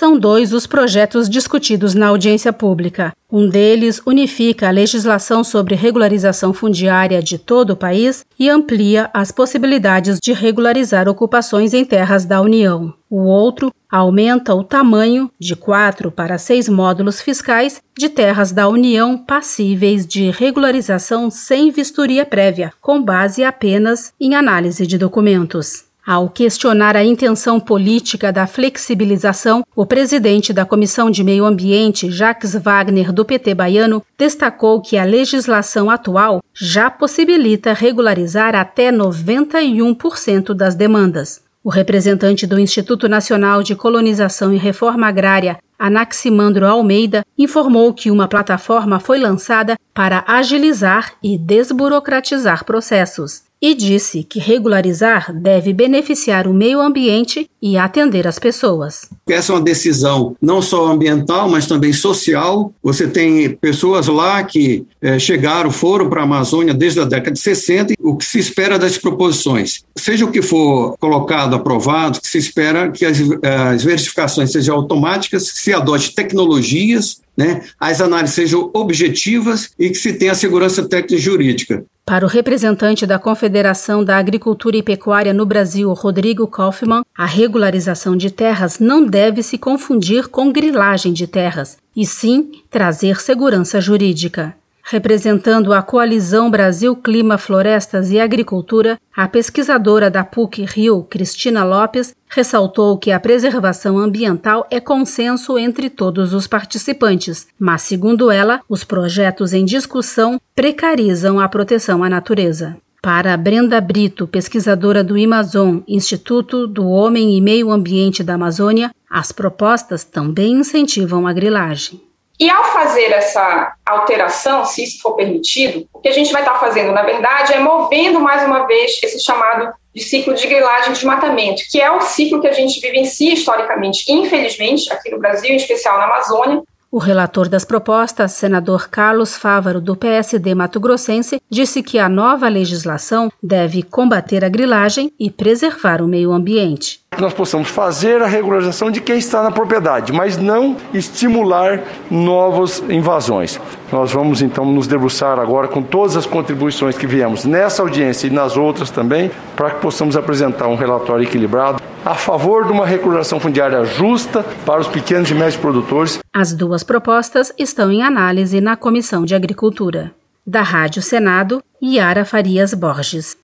São 2 os projetos discutidos na audiência pública. Um deles unifica a legislação sobre regularização fundiária de todo o país e amplia as possibilidades de regularizar ocupações em terras da União. O outro aumenta o tamanho de 4 para 6 módulos fiscais de terras da União passíveis de regularização sem vistoria prévia, com base apenas em análise de documentos. Ao questionar a intenção política da flexibilização, o presidente da Comissão de Meio Ambiente, Jacques Wagner, do PT baiano, destacou que a legislação atual já possibilita regularizar até 91% das demandas. O representante do Instituto Nacional de Colonização e Reforma Agrária, Anaximandro Almeida, informou que uma plataforma foi lançada para agilizar e desburocratizar processos. E disse que regularizar deve beneficiar o meio ambiente e atender as pessoas. Essa é uma decisão não só ambiental, mas também social. Você tem pessoas lá que foram para a Amazônia desde a década de 60. O que se espera das proposições? Seja o que for colocado, aprovado, que se espera que as verificações sejam automáticas, que se adote tecnologias, as análises sejam objetivas e que se tenha segurança técnica e jurídica. Para o representante da Confederação da Agricultura e Pecuária no Brasil, Rodrigo Kaufmann, a regularização de terras não deve se confundir com grilagem de terras, e sim trazer segurança jurídica. Representando a Coalizão Brasil Clima, Florestas e Agricultura, a pesquisadora da PUC-Rio, Cristina Lopes, ressaltou que a preservação ambiental é consenso entre todos os participantes, mas, segundo ela, os projetos em discussão precarizam a proteção à natureza. Para Brenda Brito, pesquisadora do Amazon, Instituto do Homem e Meio Ambiente da Amazônia, as propostas também incentivam a grilagem. E ao fazer essa alteração, se isso for permitido, o que a gente vai estar fazendo, na verdade, é movendo mais uma vez esse chamado de ciclo de grilagem de desmatamento, que é o ciclo que a gente vivencia historicamente, infelizmente, aqui no Brasil, em especial na Amazônia. O relator das propostas, senador Carlos Fávaro, do PSD mato-grossense, disse que a nova legislação deve combater a grilagem e preservar o meio ambiente. Nós possamos fazer a regularização de quem está na propriedade, mas não estimular novas invasões. Nós vamos então nos debruçar agora com todas as contribuições que viemos nessa audiência e nas outras também, para que possamos apresentar um relatório equilibrado a favor de uma regularização fundiária justa para os pequenos e médios produtores. As 2 propostas estão em análise na Comissão de Agricultura. Da Rádio Senado, Yara Farias Borges.